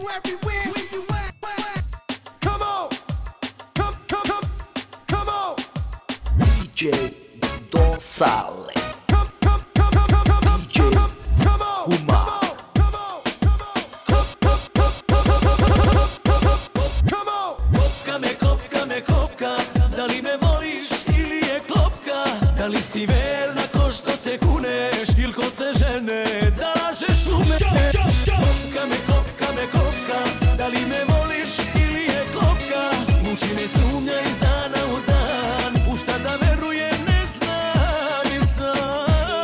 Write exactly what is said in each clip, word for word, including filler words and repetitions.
everywhere where you at. Come on, come, come, come, come on. D J Don Sale, Come, come, come, come, come, come, D J come, come on. Huma. Come on, come on, come on. Come on. Kopka me, kopka me, kopka, da li me voliš ili je klopka? Da li si verna ko što se kuneš ili ko sve žene da lažeš umeš? Kopka me, kopka me, kopka, da li me voliš ili je klopka? Muči me sumnja iz dana u dan, u šta da verujem ne znam i sam.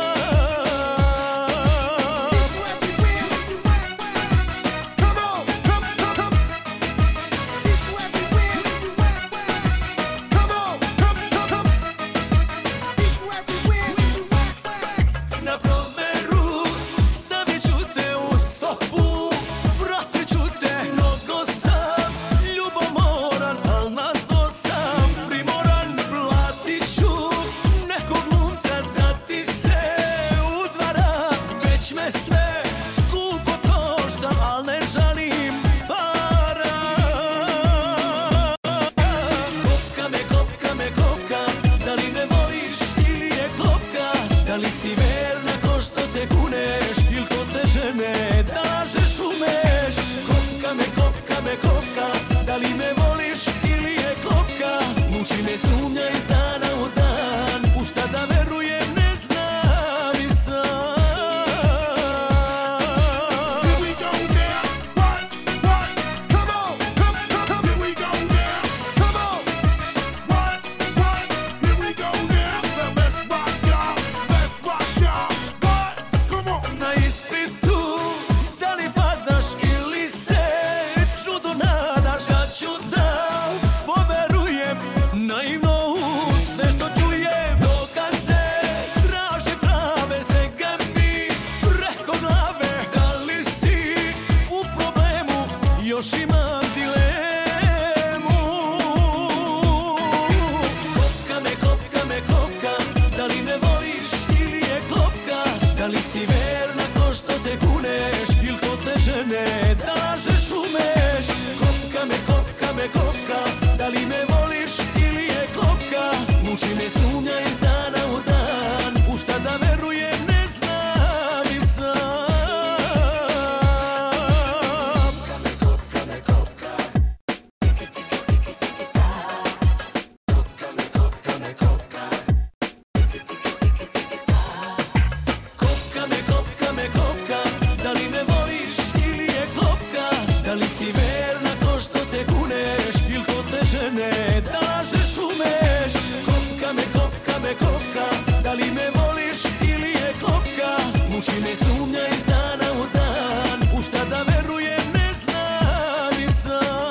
Come on, come, come, come. People everywhere where you at. Come on, come, come, come. People everywhere where you at. Na proveru stavit ću te u stopu, pratit ću te, mnogo sam ljubomoran, al na to sam primoran. Platit ću nekog glumca da ti se udvara, već me sve skupo košta, al ne žalim para. Kopka me, kopka me, kopka, da li me voliš ili je klopka? Da li si verna ko što se kuneš ili ko sve žene da lažeš umeš? Kopka me, kopka me, kopka, da li me voliš ili je klopka? Muči me sumnja iz dana u dan, u šta da verujem ne znam i sam. Here we go now. What? What? Come on, come, come, come. Here we go now. Come on. What? What? Here we go now. Well, let's rock, y'all. Let's rock, y'all. What? Come on. Na ispitu da li padaš ili se čudo nadaš? Ja ću da poverujem naivno u sve što čujem. Dokaze traži prave, svega mi preko glave. Da li si u problemu, još imam dilemu. Kopka me, kopka me, kopka, da li me voliš ili je klopka? Da li si verna ko što se kuneš ili ko sve žene da lažeš umeš? Kopka me, kopka me, kopka, da li me voliš ili je klopka? Muči me sumnja iz dana u dan, u šta da verujem ne znam i sam. Kopka me, kopka me, kopka, tiki, tiki, tiki, tiki, ta. Kopka me, kopka me, kopka, tiki, tiki, tiki, tiki, ta. Kopka me, kopka me, kopka, da li me voliš ili je klopka? Da li si verna ko što se kuneš ili ko sve žene da lažeš umeš? Kopka me, kopka me, kopka, da li me voliš ili je klopka? Muči me sumnja iz dana u dan, u šta da verujem ne znam i sam.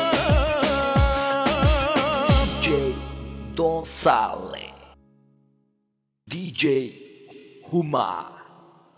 D J Don Sale, D J Huma.